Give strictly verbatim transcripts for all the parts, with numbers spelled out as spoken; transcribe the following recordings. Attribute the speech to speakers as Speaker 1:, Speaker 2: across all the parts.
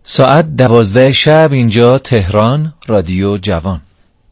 Speaker 1: ساعت دوازده شب اینجا تهران، رادیو جوان.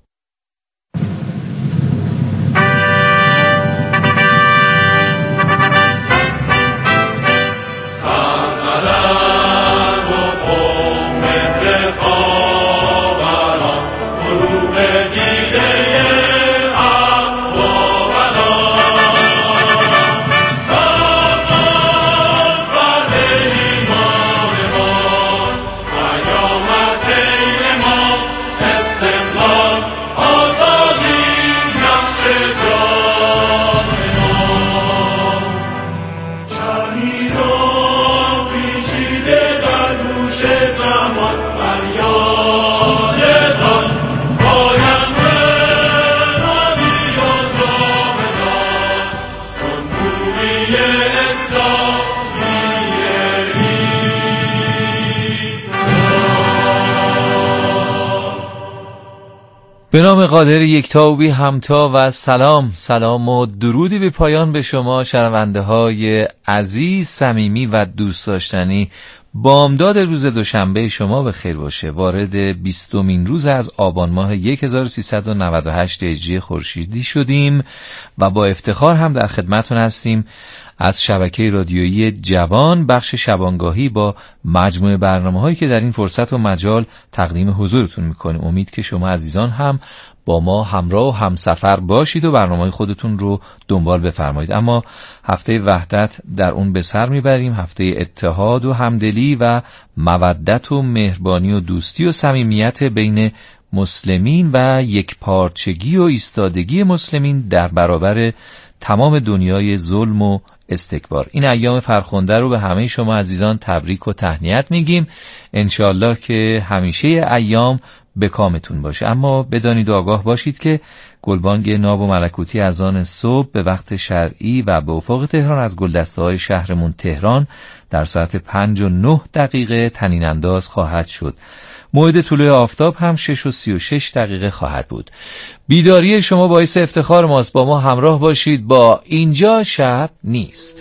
Speaker 1: به نام قادر یکتا و بی همتا و سلام سلام و درودی به پایان به شما شنونده های عزیز، صمیمی و دوست داشتنی. بامداد روز دوشنبه شما به خیر باشه. وارد بیستمین روز از آبان ماه هزار و سیصد و نود و هشت هجری خورشیدی شدیم و با افتخار هم در خدمتتون هستیم از شبکه رادیویی جوان، بخش شبانگاهی با مجموعه برنامه‌هایی که در این فرصت و مجال تقدیم حضورتون می‌کنیم. امید که شما عزیزان هم با ما همراه و همسفر باشید و برنامه‌های خودتون رو دنبال بفرمایید. اما هفته وحدت در اون به سر میبریم، هفته اتحاد و همدلی و مودت و مهربانی و دوستی و صمیمیت بین مسلمین و یکپارچگی و ایستادگی مسلمین در برابر تمام دنیای ظلم و استکبار. این ایام فرخنده رو به همه شما عزیزان تبریک و تهنیت میگیم. انشالله که همیشه ایام به کامتون باشه. اما بدانید و آگاه باشید که گلبانگ ناب و ملکوتی از آن صبح به وقت شرعی و به افق تهران از گلدسته های شهرمون تهران در ساعت پنج و نه دقیقه طنین انداز خواهد شد. موعد طلوع آفتاب هم شش و سی و شش دقیقه خواهد بود. بیداری شما باعث افتخار ماست. با ما همراه باشید با اینجا شب نیست.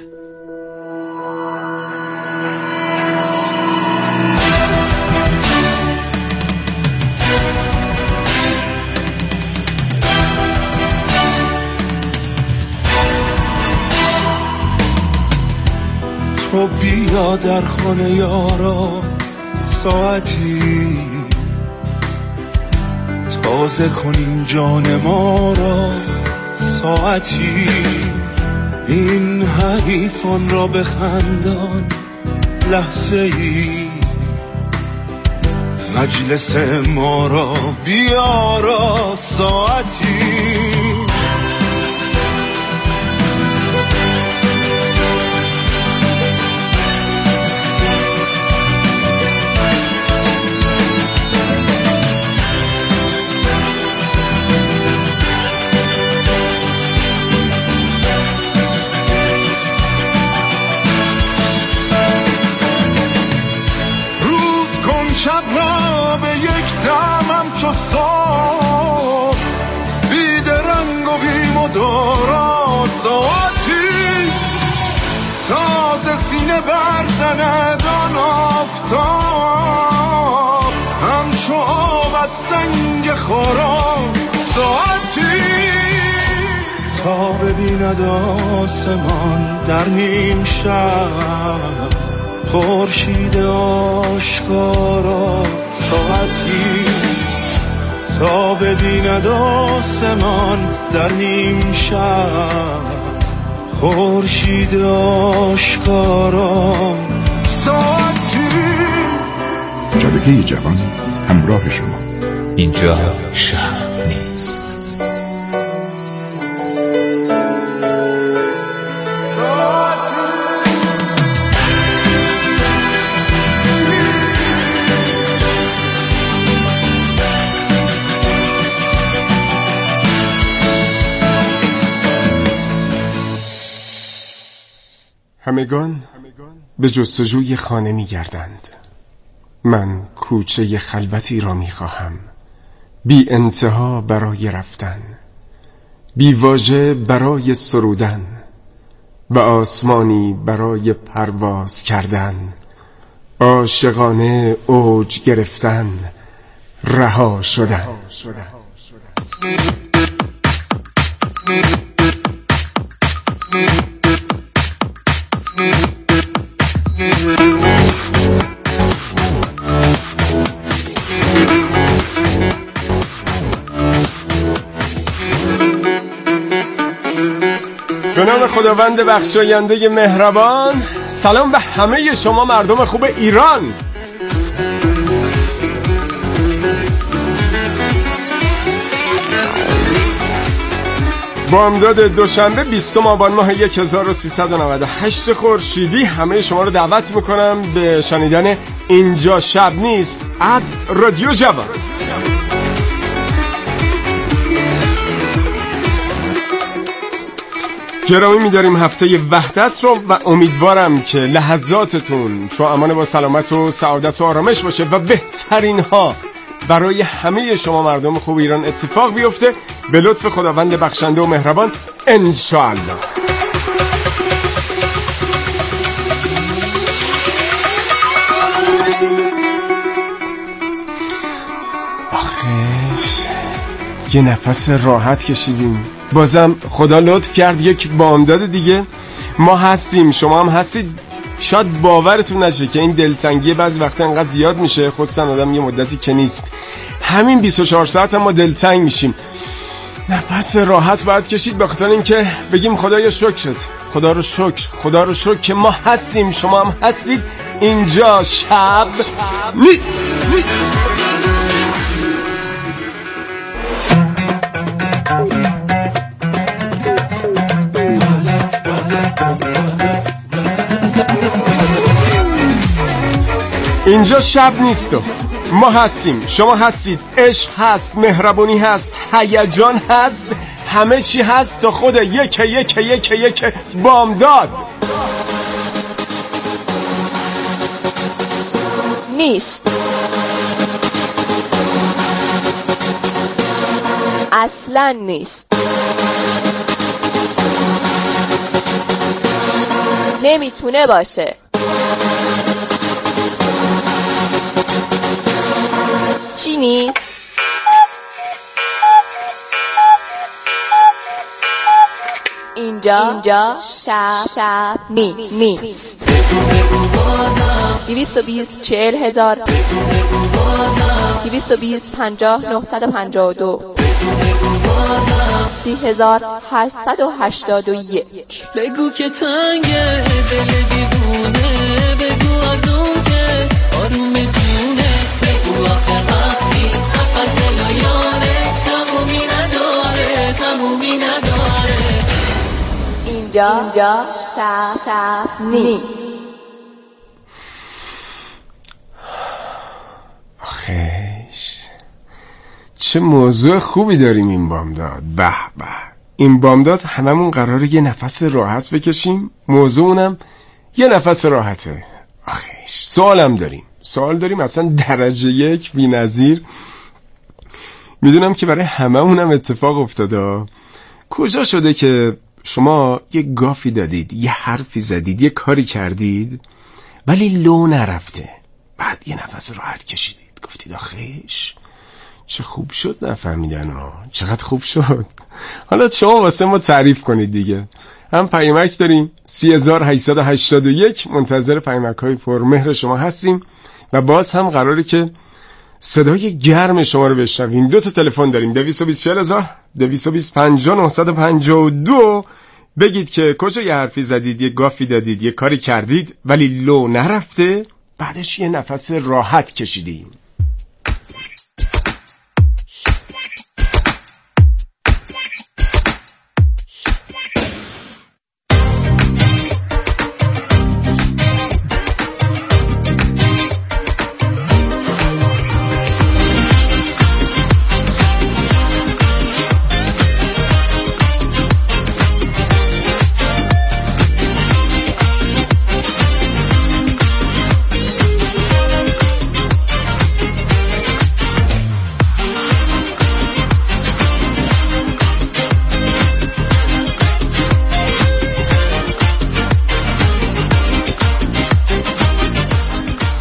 Speaker 2: تو بیا در خانه یارا ساعتی تازه کنیم جان ما را، ساعتی این حریفان را بخندان، لحظه ای مجلس ما را بیارا، ساعتی شب را به یک دمم چو صبح، بی درنگ و بی مدارا، ساعتی تازه سینه برزند آن آفتاب، همچو آب از سنگ خارا، ساعتی تا ببیند آسمان در نیم شب خورشید آشکارا، ساعتی تا ببیند آسمان در نیم شب خورشید آشکارا، ساعتی.
Speaker 3: شبکه جوان همراه شما.
Speaker 1: اینجا شب نیست.
Speaker 4: همگان به جستجوی خانه می گردند. من کوچه خلوتی را می خواهم، بی انتها برای رفتن، بی واژه برای سرودن و آسمانی برای پرواز کردن. عاشقانه اوج گرفتن، رها شدن. به نام خداوند بخشاینده مهربان، سلام به همه شما مردم خوب ایران. بامداد دوشنبه بیستم آبان ماه هزار و سیصد و نود و هشت خورشیدی همه شما رو دعوت میکنم به شنیدن اینجا شب نیست از رادیو جوان. گرامی می‌داریم هفته وحدت رو و امیدوارم که لحظاتتون تو امان با سلامت و سعادت و آرامش باشه و بهترین ها برای همه شما مردم خوب ایران اتفاق بیفته به لطف خداوند بخشنده و مهربان انشاءالله. آخیش یه نفس راحت کشیدیم، بازم خدا لطف کرد یک بامداد دیگه ما هستیم، شما هم هستید. شاید باورتون نشه که این دلتنگی بعضی وقتا انقدر زیاد میشه، خصوصا آدم یه مدتی که نیست، همین بیست و چهار ساعت هم ما دلتنگ میشیم. نفس راحت باید کشید به خاطر اینکه بگیم خدایا شکرت، خدا رو شکر، خدا رو شکر که ما هستیم، شما هم هستید. اینجا شب نیست. اینجا شب نیست و ما هستیم، شما هستید، عشق هست، مهربونی هست، هیجان هست، همه چی هست تا خود یک یک یک یک بامداد
Speaker 5: نیست. اصلا نیست. نمیتونه باشه. چی نیست؟ اینجا اینجا شب شب نیست نیست. دویست و بیست چهل هزار دویست و بیست پنجاه نهصد و پنجاه و دو سی هزار هشتصد و هشتاد و یک.
Speaker 6: بگو که تنگه دل دیوونه، بگو از اون که آروم جونه، بگو آخه وقتی نفس دلایانه تمومی نداره تمومی نداره.
Speaker 5: اینجا اینجا شب شب نیست.
Speaker 4: آخیش چه موضوع خوبی داریم این بامداد. به به، این بامداد هممون قراره یه نفس راحت بکشیم، موضوعونم یه نفس راحته. آخیش سوالم داریم سوال داریم اصلا درجه یک بی نظیر. میدونم که برای هممونم اتفاق افتاده. کجا شده که شما یه گافی دادید، یه حرفی زدید، یه کاری کردید ولی لو نرفته، بعد یه نفس راحت کشیدید، گفتید آخیش چه خوب شد نفهمیدن ها، چقدر خوب شد. حالا شما واسه ما تعریف کنید دیگه. هم پیامک داریم سی هزار و هشتصد و هشتاد و یک، منتظر پیامک های پرمهر شما هستیم و باز هم قراره که صدای گرم شما رو بشنویم. دو تا تلفن داریم، دویست و بیست چهل هزار دویست و بیست پنجاه نهصد و پنجاه و دو. بگید که کجا یه حرفی زدید، یه گافی دادید، یه کاری کردید ولی لو نرفته، بعدش یه نفس راحت کشیدیم.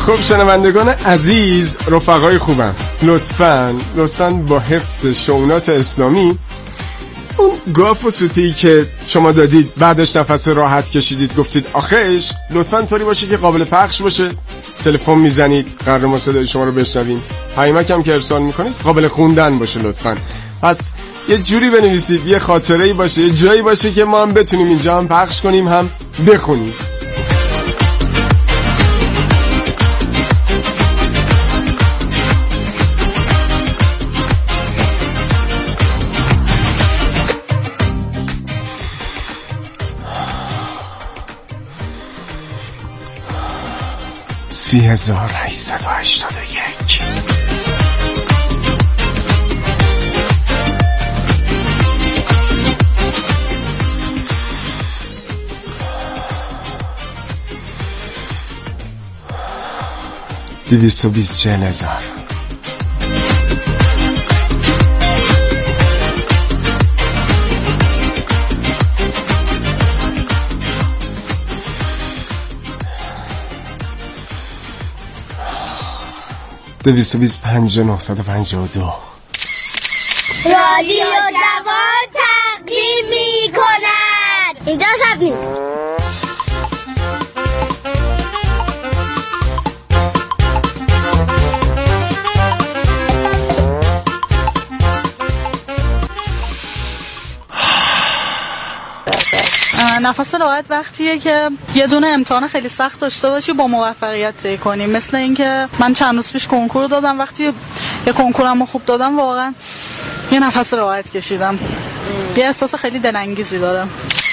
Speaker 4: خب شنوندگان عزیز، رفقای خوبم، لطفاً لطفاً با حفظ شؤونات اسلامی اون گاف و سوتی که شما دادید بعدش نفس راحت کشیدید گفتید آخیش، لطفاً طوری باشه که قابل پخش باشه. تلفن میزنید قرار ما صدای شما رو بشنویم، پیامک هم که ارسال میکنید قابل خوندن باشه لطفاً. پس یه جوری بنویسید، یه خاطره‌ای باشه، یه جایی باشه که ما هم بتونیم اینجا هم پخش کنیم هم بخونیم. سی هزار هشتصد و هشتاد و یک. دویست و بیست چهل هزار. دویست و بیست پنج نهصد و پنجاه و دو.
Speaker 7: رادیو جوان تقدیم می کند. اینجا شب نیست.
Speaker 8: نفس راحت وقتیه که یه دونه امتحان خیلی سخت داشته باشی با موفقیت طی کنی. مثل اینکه من چند روز پیش کنکور دادم، وقتی یه کنکورمو خوب دادم واقعا یه نفس راحت کشیدم. یه احساس خیلی دلانگیزی دارم.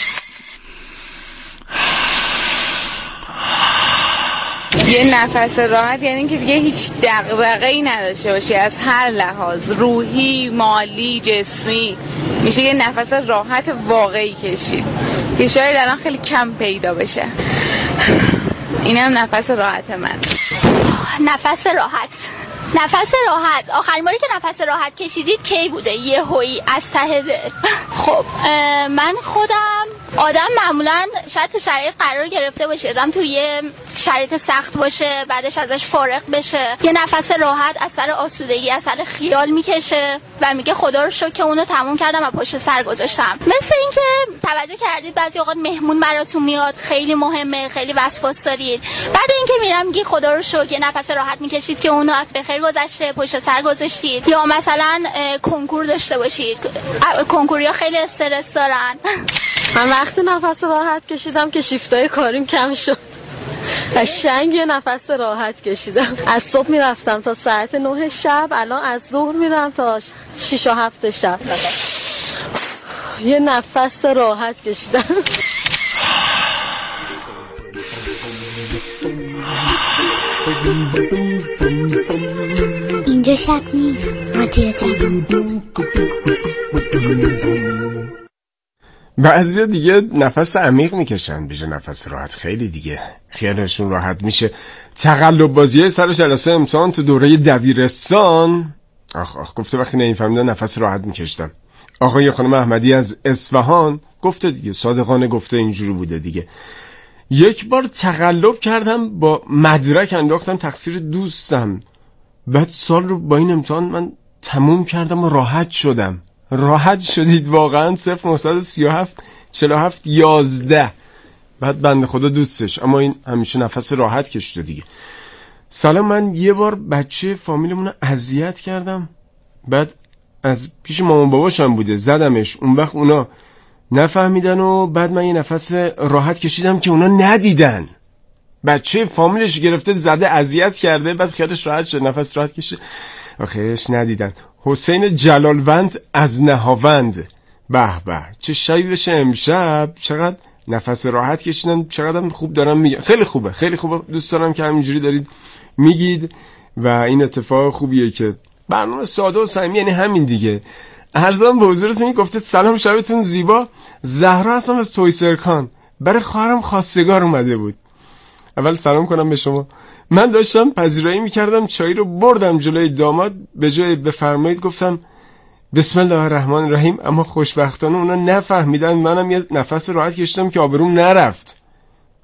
Speaker 9: یه نفس راحت یعنی که دیگه هیچ دغدغه‌ای نداشته باشی از هر لحاظ، روحی، مالی، جسمی. میشه یه نفس راحت واقعی کشید که شاید الان خیلی کم پیدا بشه. اینم نفس راحت من.
Speaker 7: نفس راحت نفس راحت آخرین باری که نفس راحت کشیدید کی بوده؟ یه هویی از ته دل. خب من خودم آدم معمولا شاید تو شرایط قرار گرفته باشه، آدم تو یه شرایط سخت باشه بعدش ازش فارغ بشه، یه نفس راحت از سر آسودگی، از سر خیال میکشه و میگه خدا رو شکر که اونو تموم کردم و پشت سر گذاشتم. مثل اینکه توجه کردید بعضی اوقات مهمون براتون میاد، خیلی مهمه، خیلی وسواس دارید، بعد اینکه میرم میگی خدا رو شکر، یه نفس راحت میکشید که اونو از بخیر گذشته، پشت سر گذاشتید. یا مثلا کنکور داشته باشید، کنکوریا خیلی استرس دارن.
Speaker 10: من وقتی نفس راحت کشیدم که شیفتای کاریم کم شد، قشنگ یه نفس راحت کشیدم. از صبح میرفتم تا ساعت نه شب، الان از ظهر میرم تا شیش و هفت شب. یه نفس راحت کشیدم.
Speaker 7: اینجا شب نیست، رادیو جوان.
Speaker 4: بعضیا دیگه نفس عمیق میکشن بیشه نفس راحت، خیلی دیگه خیالشون راحت میشه. تقلب بازیه سر جلسه امتحان تو دوره دبیرستان. آخ آخ گفته وقتی نمیفهمیدم نفس راحت میکشتم. آقای خانم احمدی از اصفهان گفته دیگه، صادقانه گفته اینجوری بوده دیگه. یک بار تقلب کردم با مدرک انداختم تقصیر دوستم، بعد سال رو با این امتحان من تموم کردم و راحت شدم. راحت شدید واقعا. صفر نهصد و سی و هفت چهل و هفت یازده. بعد بنده خدا دوستش، اما این همیشه نفس راحت کشیده دیگه. سلام، من یه بار بچه فامیلمون رو اذیت کردم، بعد از پیش مامان باباشم بوده، زدمش. اون وقت اونا نفهمیدن و بعد من یه نفس راحت کشیدم که اونا ندیدن. بچه فامیلش گرفته زده اذیت کرده، بعد خیالش راحت شد، نفس راحت کشید، آخیش ندیدن. حسین جلالوند از نهاوند. به به چه شبی بشه امشب، چقدر نفس راحت کشیدن، چقدر خوب دارم میگم. خیلی خوبه، خیلی خوبه. دوست دارم که همینجوری دارید میگید و این اتفاق خوبیه که برنامه ساده و صمیمی، یعنی همین دیگه. ارزم به حضورتون گفتید سلام، شبتون زیبا. زهرا هستم از تویسرکان، برای خواهرم خواستگار اومده بود. اول سلام کنم به شما. من داشتم پذیرایی میکردم، چای رو بردم جلوی داماد، به جای بفرمایید گفتم بسم الله الرحمن الرحیم، اما خوشبختانه اونا نفهمیدن. منم یه نفس راحت کشیدم که آبروم نرفت.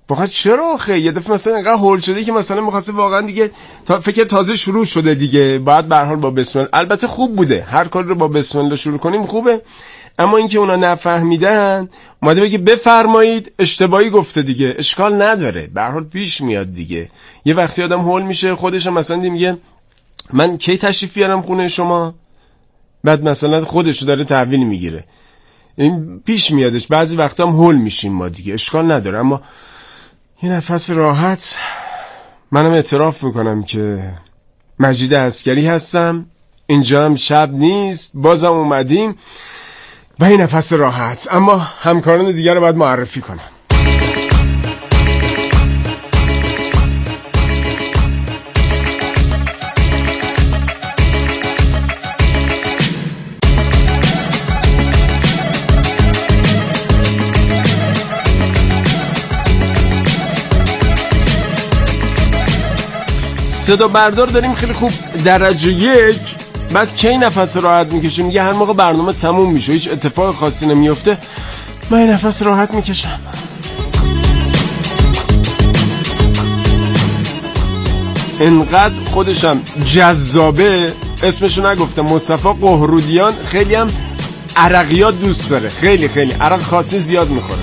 Speaker 4: واقعا چرا آخه یه دفعه مثلا اینقدر هول شده که مثلا می‌خواسته واقعا دیگه تا فکر تازه شروع شده دیگه، بعد به هر حال با بسم الله. البته خوب بوده، هر کاری رو با بسم الله شروع کنیم خوبه، اما اینکه اونا نفهمیدن اومده بگه بفرمایید اشتباهی گفته دیگه، اشکال نداره، به هر حال پیش میاد دیگه. یه وقتی آدم هول میشه خودش مثلا میگه من کی تشریف بیارم خونه شما، بعد مثلا خودشو داره تحویل میگیره، این پیش میادش. بعضی وقتا هم هول میشیم ما دیگه، اشکال نداره، اما یه نفس راحت. منم اعتراف میکنم که مجید عسکری هستم، اینجا هم شب نیست، بازم اومدیم با این نفس راحت. اما همکاران دیگر رو باید معرفی کنم. صدا بردار داریم خیلی خوب، درجه یک. بعد کی نفس راحت میکشیم؟ میگه هر موقع برنامه تموم میشه هیچ اتفاق خاصی نمیفته من نفس راحت میکشم. انقدر خودشم جذابه، اسمشو نگفتم، مصطفی قهرودیان، خیلی هم عرقیات دوست داره، خیلی خیلی عرق خاصی زیاد میخوره.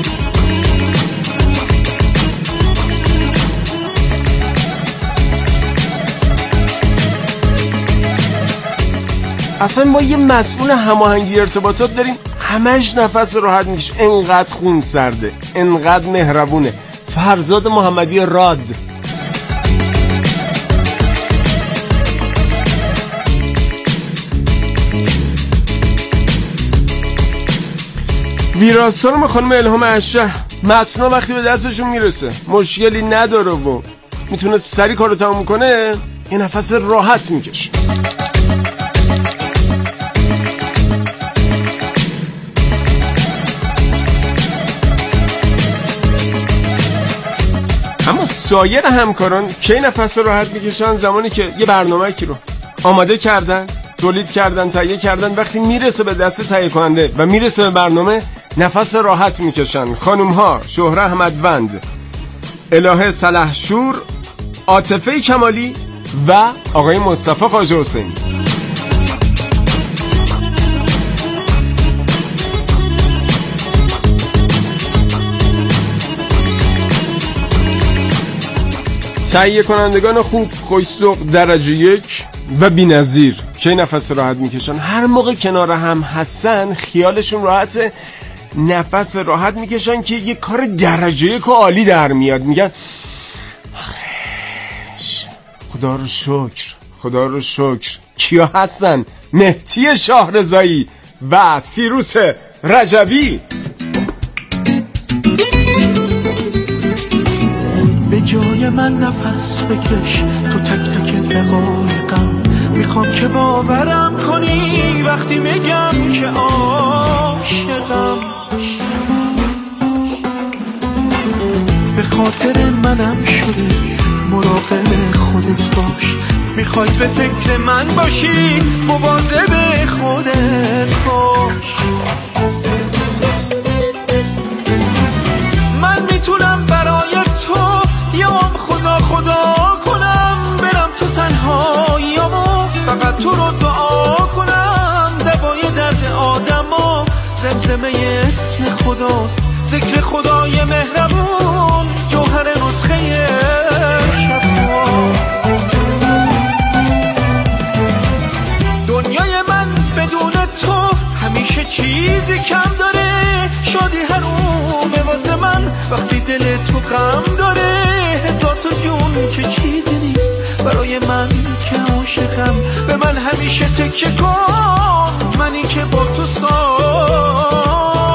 Speaker 4: اصلا ما یه مسئول هماهنگی ارتباطات داریم همش نفس راحت میکشه، انقدر خون سرده، انقدر مهربونه، فرزاد محمدی راد. ویراستان خانم الهام عشه، متنا وقتی به دستشون میرسه مشکلی نداره و میتونه سری کارو تموم کنه، یه نفس راحت میکشه. اما سایر همکاران کی نفس راحت میکشن؟ زمانی که یه برنامه کی رو آماده کردن، تولید کردن، تهیه کردن، وقتی میرسه به دست تهیه کننده و میرسه به برنامه نفس راحت میکشن. خانوم ها شهره احمدوند، الهه سلحشور، عاطفه کمالی و آقای مصطفی خواجه حسینی. تهیه کنندگان خوب، خوش‌ذوق، درجه یک و بی‌نظیر که نفس راحت میکشن. هر موقع کنار هم هستن خیالشون راحته، نفس راحت میکشن که یه کار درجه یک و عالی در میاد. میگن خدا رو شکر، خدا رو شکر. کیا هستن؟ مهدی شاهرضایی و سیروس رجبی.
Speaker 2: به جای من نفس بکش تو تک تک دقایقم، میخوام که باورم کنی وقتی میگم که عاشقم. به خاطر منم شده مراقب خودت باش، میخوای به فکر من باشی مواظب خودت باش. من میتونم برای تو یام خدا خدا کنم، برم تو تنهاییامو فقط تو رو دعا کنم. دوای درد آدما زمزمه اسم خداست، ذکر خدای مهربون جوهر نسخه شفاست. دنیای من بدون تو همیشه چیزی کم داره، شادی حرومه واسه من وقتی دل تو غم داره. هزار تا جون که چیزی نیست برای من که عاشقم، به من همیشه تکیه کن، منی که با تو صادقم.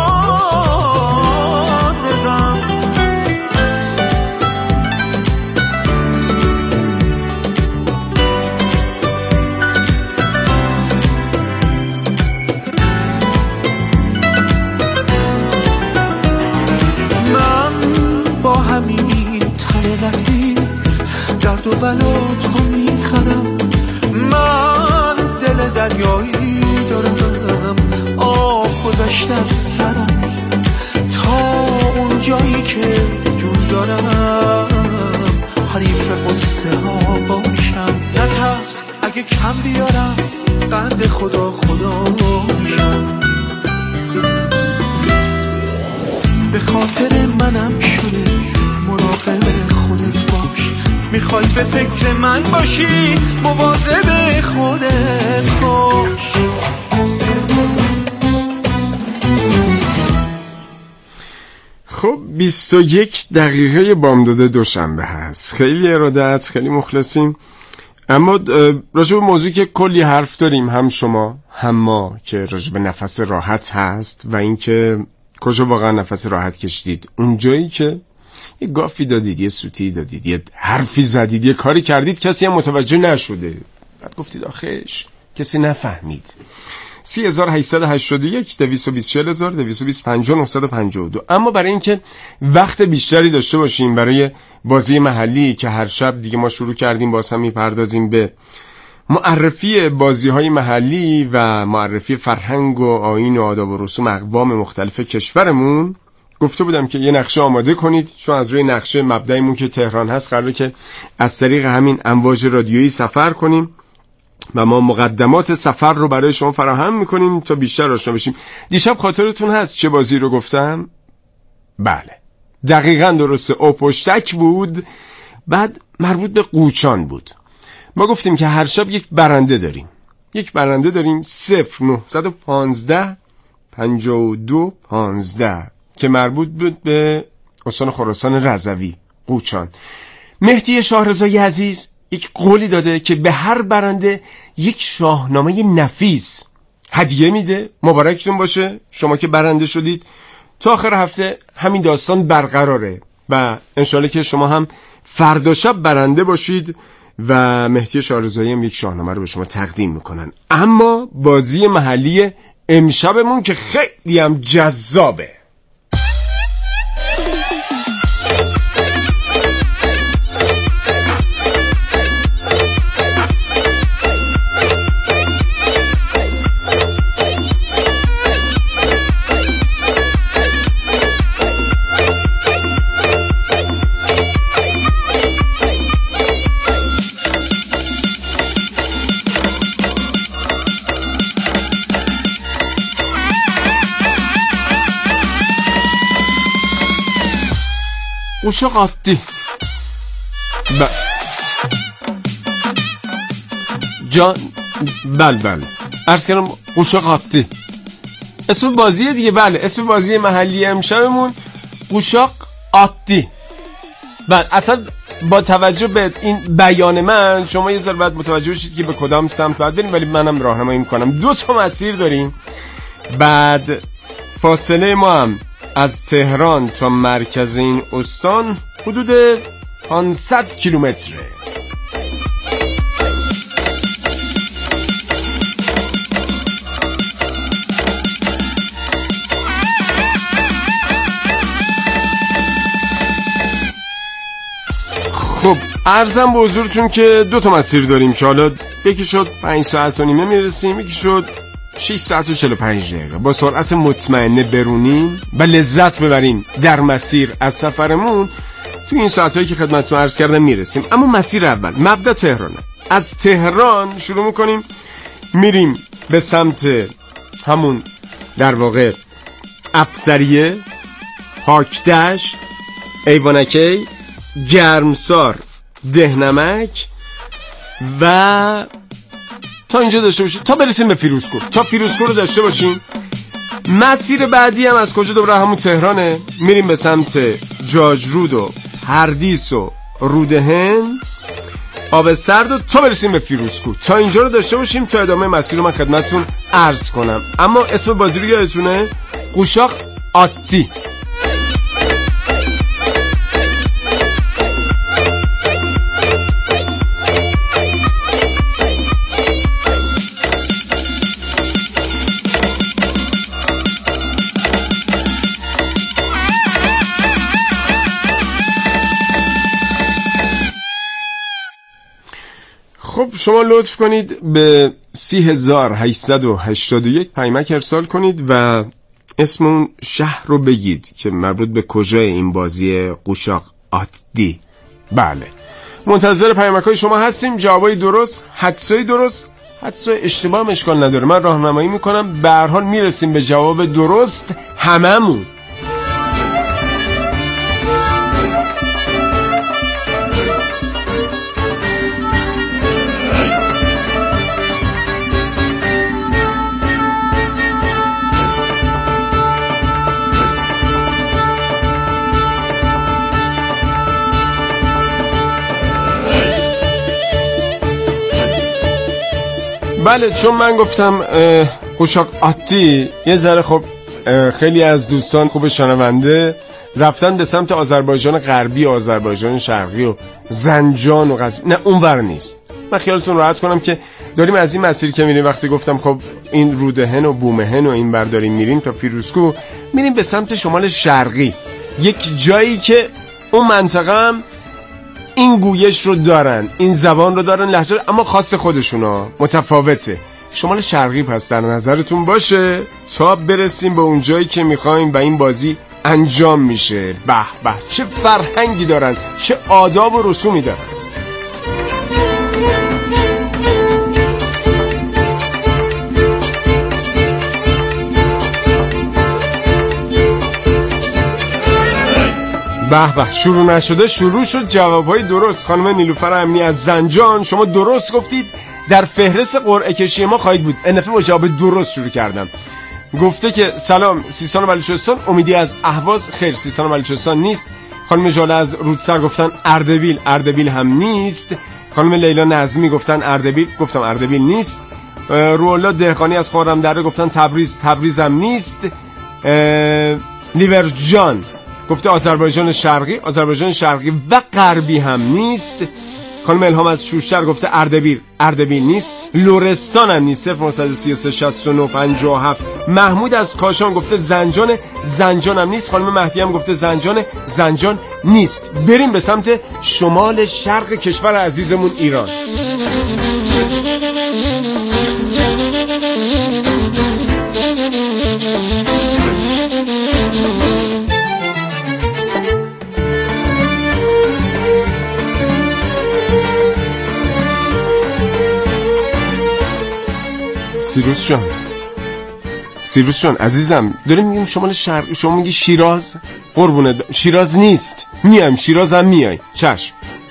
Speaker 2: همین تن لطیف درد و بلا تو میخرم، من دل دریایی دارم، آب گذشته از سرم تا اون جایی که جون دارم حریف قصه ها باشم. نترس اگه کم بیارم قند خدا خدا باشم. به خاطر منم شده مراقب خودت باش. میخوای به فکر من باشی مواظب خودت باش.
Speaker 4: خب بیست و یک دقیقه بامداد دوشنبه هست. خیلی ارادت، خیلی مخلصیم. اما راجع به موضوعی که کلی حرف داریم، هم شما هم ما، که راجع به نفس راحت هست و اینکه کجا واقعا نفس راحت کشیدید. اون جایی که یه گافی دادید، یه سوتی دادید، یه حرفی زدید، یه کاری کردید کسی هم متوجه نشده، بعد گفتید آخیش کسی نفهمید. سی هزار هشتصد و هشتاد و یک دویست و بیست و چهل هزار دویست و بیست پنجاه نهصد و پنجاه و دو. اما برای اینکه وقت بیشتری داشته باشیم برای بازی محلی که هر شب دیگه ما شروع کردیم، باز هم میپردازیم به معرفی بازی‌های محلی و معرفی فرهنگ و آیین و آداب و رسوم اقوام مختلف کشورمون، گفته بودم که یه نقشه آماده کنید، چون از روی نقشه مبدأمون که تهران هست قراره که از طریق همین امواج رادیویی سفر کنیم و ما مقدمات سفر رو برای شما فراهم میکنیم تا بیشتر آشنا بشیم. دیشب خاطرتون هست چه بازی رو گفتم؟ بله دقیقاً درسته، او پشتک بود. بعد مربوط به قوچان بود. ما گفتیم که هر شب یک برنده داریم یک برنده داریم صفر نهصد و پانزده پنجاه و دو پانزده که مربوط بود به استان خراسان رضوی قوچان. مهدی شاهرضایی عزیز یک قولی داده که به هر برنده یک شاهنامه نفیس هدیه میده. مبارکتون باشه شما که برنده شدید. تا آخر هفته همین داستان برقراره و انشالله که شما هم فردا شب برنده باشید و مهدی شاهرضایی هم یک شاهنامه رو به شما تقدیم میکنن. اما بازی محلی امشبمون که خیلی هم جذابه. قوشق عادی ب... جان بل بل عرض کردم قوشق عادی اسم بازی دیگه. بله اسم بازی محلی امشبمون قوشق عادی. بله اصلا با توجه به این بیان من شما یه ذره باید متوجه بشید که به کدام سمت باید بریم، ولی منم راهنمایی میکنم. دو تا مسیر داریم. بعد فاصله ما هم از تهران تا مرکز این استان حدود پانصد کیلومتره. خب عرضم به حضورتون که دو تا مسیر داریم که حالا یکی شد پنج ساعت و نیمه میرسیم، یکی شد شش ساعت و چهل و پنج دقیقه. با سرعت مطمئنه برونیم و لذت ببریم در مسیر از سفرمون. تو این ساعتایی که خدمتتون عرض کردم میرسیم. اما مسیر اول مبدا تهرانه. از تهران شروع میکنیم میریم به سمت همون در واقع افسریه، پاکدشت، ایوانکی، گرمسار، دهنمک و تا اینجا داشته باشیم تا برسیم به فیروزکوه. تا فیروزکوه رو داشته باشیم. مسیر بعدی هم از کجا؟ دوباره همون تهرانه. میریم به سمت جاجرود و پردیس و رودهن، آب سرد و تا برسیم به فیروزکوه. تا اینجا رو داشته باشیم تا ادامه مسیر رو من خدمتتون عرض کنم. اما اسم بازی رو یادتونه؟ قوشق عادی. خب شما لطف کنید به سی هزار هشتصد و هشتاد و یک پیامک ارسال کنید و اسم اون شهر رو بگید که مربوط به کجای این بازی قوشق عادی. بله، منتظر پیامک‌های شما هستیم. جوابای درست، حدسای درست، حدسای اشتباه هم اشکال نداره، من راهنمایی میکنم. به هر حال میرسیم به جواب درست هممون. بله، چون من گفتم قشاق عادی، یه ذره خب خیلی از دوستان خوب شنونده رفتن به سمت آذربایجان غربی و آذربایجان شرقی و زنجان و غزنی. نه، اونور نیست. من خیالتون راحت کنم که داریم از این مسیر که میریم، وقتی گفتم خب این رودهن و بومهن و این بر داریم میریم تا فیروزکوه، میریم به سمت شمال شرقی، یک جایی که اون منطقه هم این گویش رو دارن، این زبان رو دارن، لهجه، اما خاص خودشونا، متفاوته. شمال شرقی پس در نظرتون باشه تا برسیم به اون جایی که میخوایم و این بازی انجام میشه. به به، چه فرهنگی دارن، چه آداب و رسومی دارن. به به، شروع نشده شروع شد. جوابهای درست. خانم نیلوفر امینی از زنجان، شما درست گفتید، در فهرست قرعه کشی ما خواهید بود. ان با جواب درست شروع کردم. گفته که سلام سیستان و بلوچستان. امیدی از اهواز، خیر، سیستان و بلوچستان نیست. خانم ژاله از رودسر گفتن اردبیل، اردبیل هم نیست. خانم لیلا نظمی گفتن اردبیل، گفتم اردبیل نیست. روح‌الله دهقانی از خرم‌دره گفتن تبریز، تبریز هم نیست. لیور جان گفته آذربایجان شرقی، آذربایجان شرقی و غربی هم نیست. خانم الهام از شوشتر گفته اردبیل، اردبیل نیست. لرستان هم نیست. صفر نهصد و سی و سه شصت و نه پنجاه و هفت. محمود از کاشان گفته زنجان، زنجان هم نیست. خانم مهدی هم گفته زنجان، زنجان نیست. بریم به سمت شمال شرق کشور عزیزمون ایران. سیروس جان، سیروس جان عزیزم، داریم میگیم شمال شرق، شما میگی شیراز؟ قربونه د... شیراز نیست. میایم شیراز هم میای. چشم.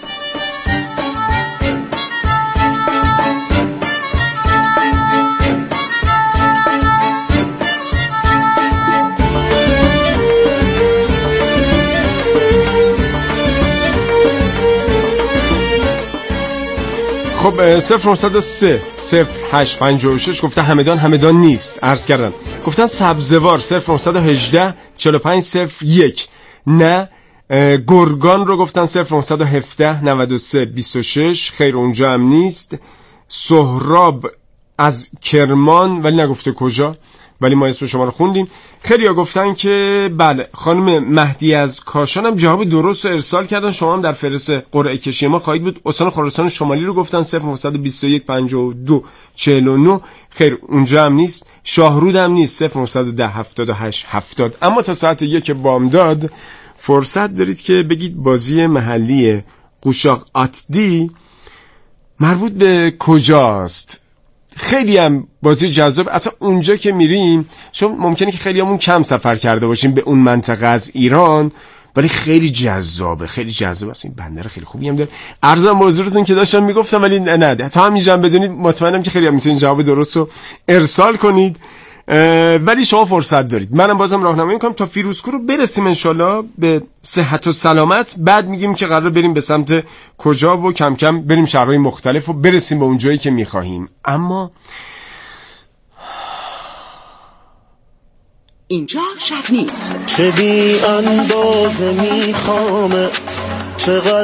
Speaker 4: خب صفر نهصد و سه صفر هشت پنجاه و شش گفته همدان، همدان نیست. عرض کردم. گفتن سبزوار. صفر نهصد و هجده چهل و پنج صفر یک. نه. گرگان رو گفتن. صفر نهصد و هفده نود و سه بیست و شش. خیر، اونجا هم نیست. سهراب از کرمان، ولی نگفته کجا، ولی ما اسم شما رو خوندیم. خیلی ها گفتن که بله. خانم مهدی از کاشان هم جواب درست رو ارسال کردن. شما هم در فهرست قرعه کشی ما خواهید بود. استان خراسان شمالی رو گفتن. صفر نهصد و بیست و یک پنجاه و دو چهل و نه. خیر، اونجا هم نیست. شاهرود هم نیست. صفر نهصد و ده هفتاد و هشت هفتاد. اما تا ساعت یک بامداد فرصت دارید که بگید بازی محلی قشاق عادی مربوط به کجاست. خیلی هم بازی جذاب. اصلا اونجا که میریم، چون ممکنه که خیلی همون کم سفر کرده باشیم به اون منطقه از ایران، ولی خیلی جذابه، خیلی جذاب. اصلا این بندر خیلی خوبی هم داره. عرضم حضورتون که داشتم میگفتم، ولی نه تا همینجا بدونید، مطمئنم که خیلی هم میتونید جواب درست رو ارسال کنید. ولی شما فرصت دارید. منم بازم راهنمایی میکنم تا فیروزکوه رو برسیم انشالله به صحت و سلامت. بعد میگیم که قرار بریم به سمت کجا و کم کم بریم شهرهای مختلف و برسیم به اون جایی که میخواهیم. اما
Speaker 11: اینجا شب نیست.
Speaker 6: چه بی اندازه میخوامت، چقدر